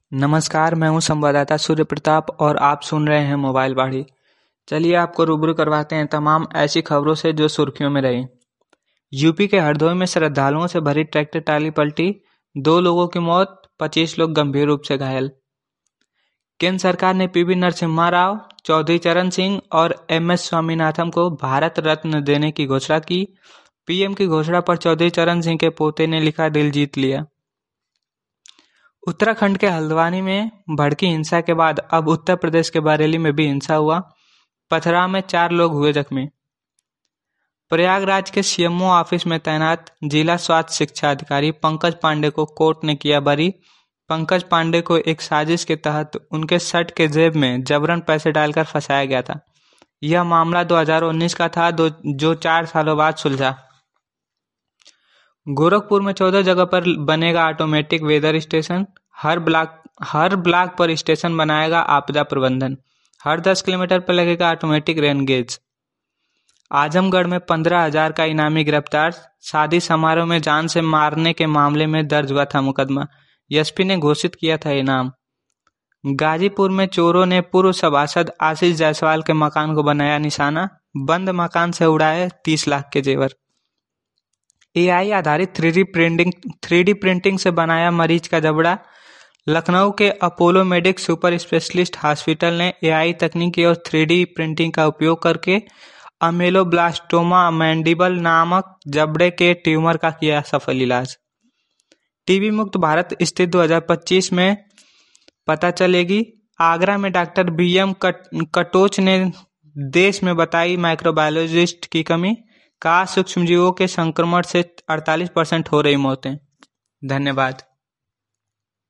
नमस्कार, मैं हूं संवाददाता सूर्य प्रताप और आप सुन रहे हैं मोबाइल बाड़ी। चलिए आपको रूबरू करवाते हैं तमाम ऐसी खबरों से जो सुर्खियों में रही। यूपी के हरदोई में श्रद्धालुओं से भरी ट्रैक्टर ट्राली पलटी, 2 लोगों की मौत, 25 लोग गंभीर रूप से घायल। केंद्र सरकार ने पीवी नरसिम्हा राव, चौधरी चरण सिंह और MS स्वामीनाथन को भारत रत्न देने की घोषणा की। पीएम की घोषणा पर चौधरी चरण सिंह के पोते ने लिखा, दिल जीत लिया। उत्तराखंड के हल्द्वानी में भड़की हिंसा के बाद अब उत्तर प्रदेश के बरेली में भी हिंसा हुआ। पथराव में 4 लोग हुए जख्मी। प्रयागराज के सीएमओ ऑफिस में तैनात जिला स्वास्थ्य शिक्षा अधिकारी पंकज पांडे को कोर्ट ने किया बरी। पंकज पांडे को एक साजिश के तहत उनके शर्ट के जेब में जबरन पैसे डालकर फंसाया गया था। यह मामला 2019 का था, जो 4 सालों बाद सुलझा। गोरखपुर में 14 जगह पर बनेगा ऑटोमेटिक वेदर स्टेशन। हर ब्लॉक पर स्टेशन बनाएगा आपदा प्रबंधन। हर 10 किलोमीटर पर लगेगा ऑटोमेटिक रेन गेज। आजमगढ़ में 15,000 का इनामी गिरफ्तार। शादी समारोह में जान से मारने के मामले में दर्ज हुआ था मुकदमा। एसपी ने घोषित किया था इनाम। गाजीपुर में चोरों ने पूर्व सभासद आशीष जायसवाल के मकान को बनाया निशाना। बंद मकान से उड़ाए 30 लाख के जेवर। AI आधारित 3D प्रिंटिंग से बनाया मरीज का जबड़ा। लखनऊ के Apollo medic super specialist hospital ने AI तकनीकी और 3D प्रिंटिंग का उपयोग करके अमेलोब्लास्टोमा मैंडिबल नामक जबड़े के ट्यूमर का किया सफल इलाज। टीबी मुक्त भारत स्थिति 2025 में पता चलेगी। आगरा में डॉक्टर BM कटोच ने देश में बताई माइक्रोबायोलॉजिस्ट की कमी। कहा सूक्ष्मजीवों के संक्रमण से 48% हो रही मौतें। धन्यवाद।